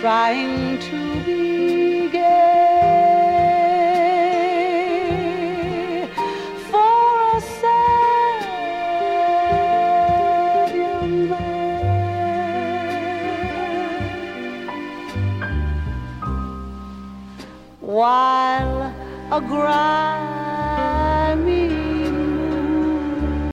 trying to be gay for a sad young man, while a grimy